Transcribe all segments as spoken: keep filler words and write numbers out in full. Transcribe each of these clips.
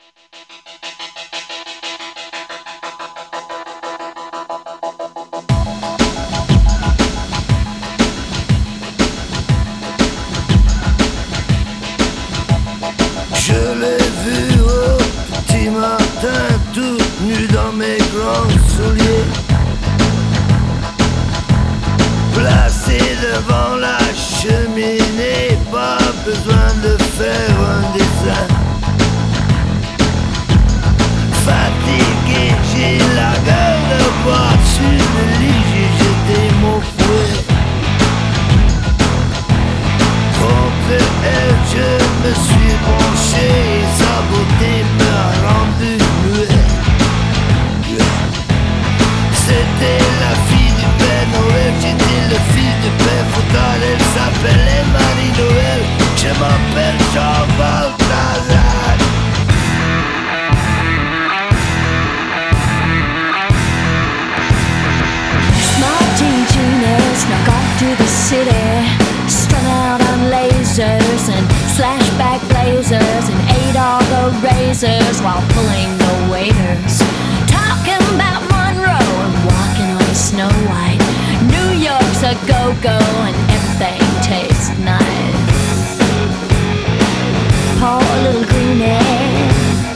Je l'ai vu au petit matin, tout nu dans mes grands souliers, placé devant la cheminée, pas besoin de faire un dessin. Fatigué, j'ai la gueule de bois sur le lit, j'ai jeté mon fouet. Contre elle, je me suis penché et sa beauté me a rendu muet. C'était la fille du Père Noël, j'étais le fils du Père Foutal. Elle s'appelait Marie-Noël, je m'appelle Jean Balthazar. Smart teen tuners snuck off to the city, strung out on lasers and slashback blazers, and ate all the razors while pulling the waiters. Talking about Monroe and walking on Snow White. New York's a go-go and everything tastes nice. Poor little greenie.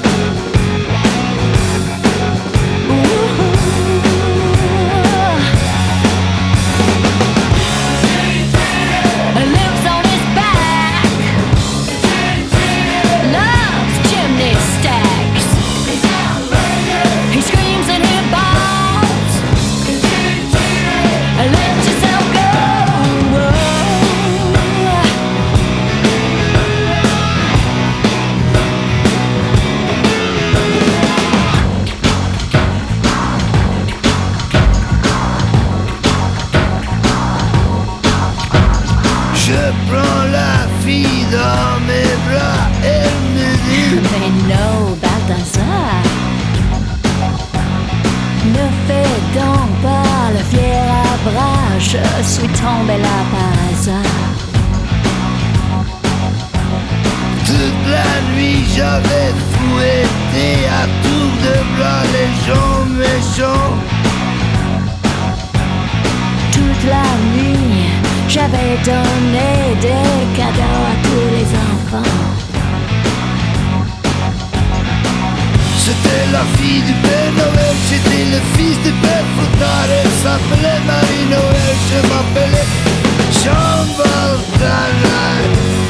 Je prends la fille dans mes bras, elle me dit: Mais non, Balthazar, ne fais donc pas le fier à bras, je suis tombé là par hasard. Toute la nuit j'avais fouetté à tour de bras les gens méchants. Toute la nuit, j'avais donné des cadeaux à tous les enfants. C'était la fille du Père Noël, j'étais le fils du Père Fouettard. Elle s'appelait Marie-Noël, je m'appelais Jean Balthazar.